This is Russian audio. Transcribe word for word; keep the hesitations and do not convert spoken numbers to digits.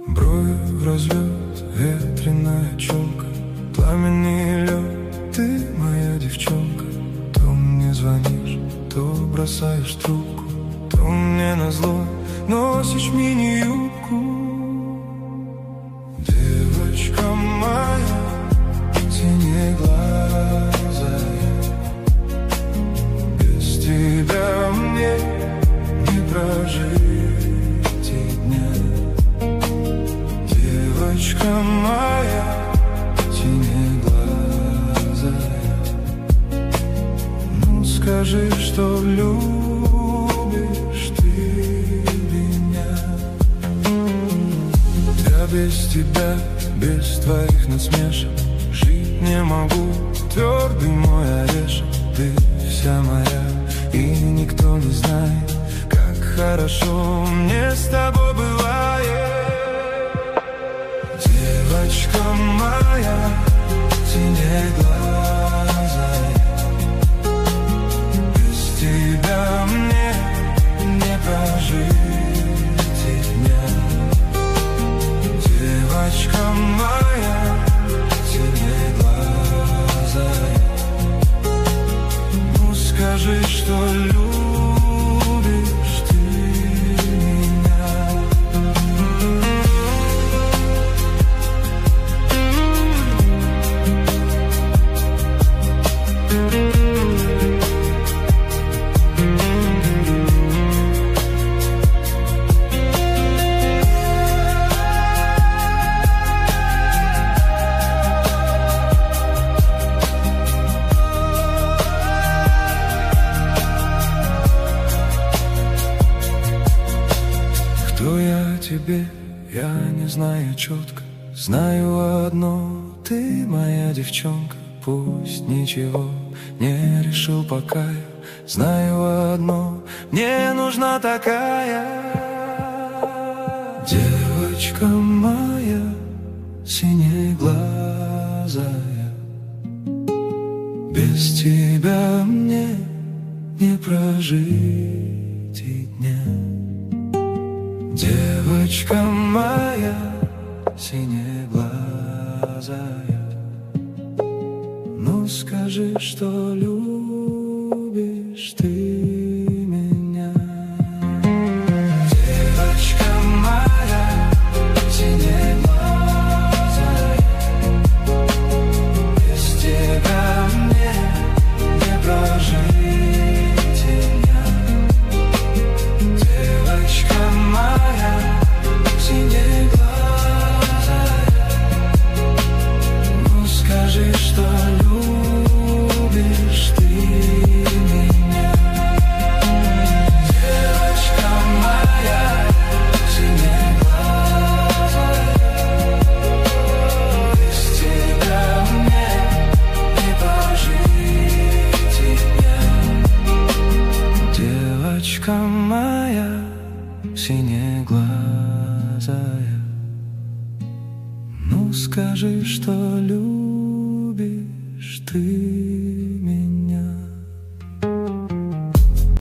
Брови в разлет, ветреная челка, пламенный лед, ты моя девчонка. То мне звонишь, то бросаешь трубку, то мне назло носишь мини-юбку. Девочка моя, синеглазая, без тебя мне не прожить и дня. Девочка моя, синеглазая, ну скажи, что любишь ты меня. Я без тебя, без твоих насмешек жить не могу, твердый мой орешек. Ты вся моя, и никто не знает, как хорошо мне с тобой бывает. Девочка моя, синеглазая, без тебя мне не прожить и дня. Девочка моя, синеглазая, ну скажи, что любишь ты меня. Кто я тебе, я не знаю четко, знаю одно, ты моя девчонка. Пусть ничего не решил пока я, знаю одно, мне нужна такая. Девочка моя, синеглазая, без тебя мне не прожить и дня. Девочка моя, синеглазая, ну скажи, что любишь ты меня. Девочка моя, синеглазая, без тебя мне не прожить и дня. Девочка моя, синеглазая, ну скажи, что любишь ты меня. Девочка моя, синеглазая, без тебя мне не прожить и дня. Девочка моя, синеглазая, ну скажи, что любишь ты